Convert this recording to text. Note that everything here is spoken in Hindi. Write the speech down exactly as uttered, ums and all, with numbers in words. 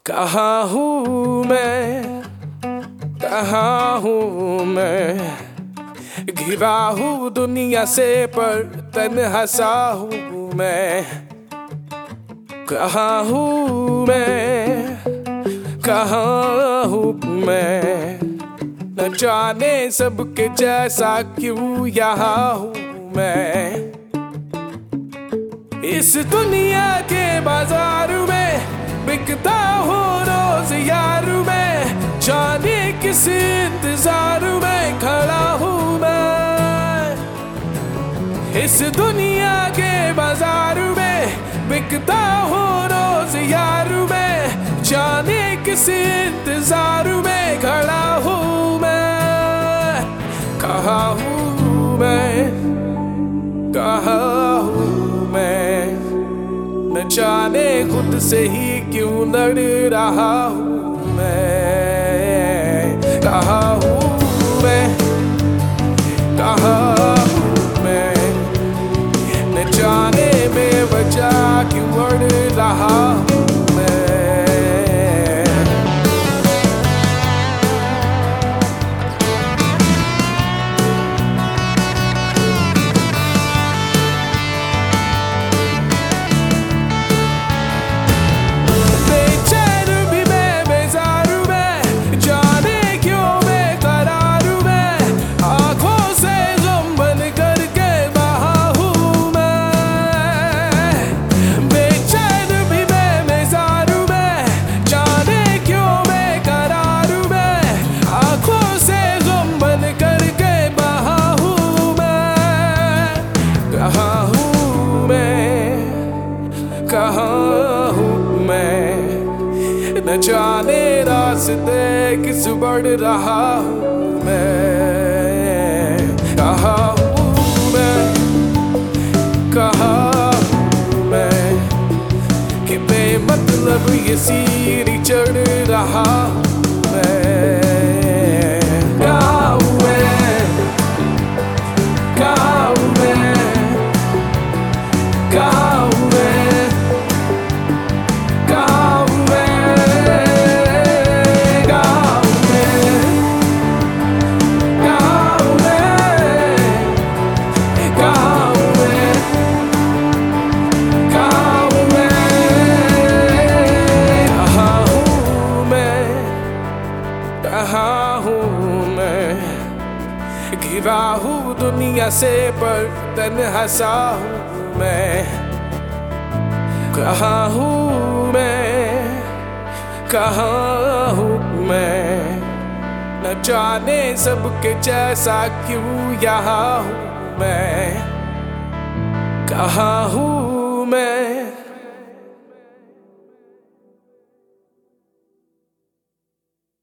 कहाँ हूँ मैं, कहाँ हूँ मैं, घिरा हूँ दुनिया से पर तन्हा सा हूँ मैं। कहाँ हूँ मैं, कहाँ हूँ मैं, न जाने सबके जैसा क्यों यहाँ हूँ मैं। इस दुनिया के बाजार में बिकता हूँ रोज यार में, जाने किस इंतजार में खड़ा हूँ मैं। इस दुनिया के बाजार में बिकता हूँ रोज यार में, जाने किस इंतजार में खड़ा हूँ मैं। कहाँ हूँ मैं, कहाँ हूँ मैं, न जाने खुद से ही क्यों लड़ रहा हूँ मैं। कहाँ हूँ मैं, कहाँ हूँ मैं, न जाने में वजह क्यों अड़ रहा हूँ मैं। कहाँ हूँ मैं, कहाँ हूँ मैं, न जाने रास्ते किस बढ़ रहा हूँ मैं। कहाँ हूँ मैं, कहाँ हूँ मैं, कि बेमतलब ये सीढ़ी चढ़ रहा हूँ मैं। कहाँ हूँ मैं, कहाँ हूँ मैं, कहाँ हूँ मैं, कहाँ हूँ मैं, कहाँ हूँ मैं, कहाँ हूँ मैं, कहाँ हूँ मैं, कहाँ हूँ मैं, कहाँ हूँ मैं, घिरा हूँ दुनिया से पर तन्हा सा हूँ मैं। कहाँ हूँ मैं, कहाँ हूँ मैं, न जाने सबके जैसा क्यों यहाँ हूँ मैं। कहाँ हूँ मैं।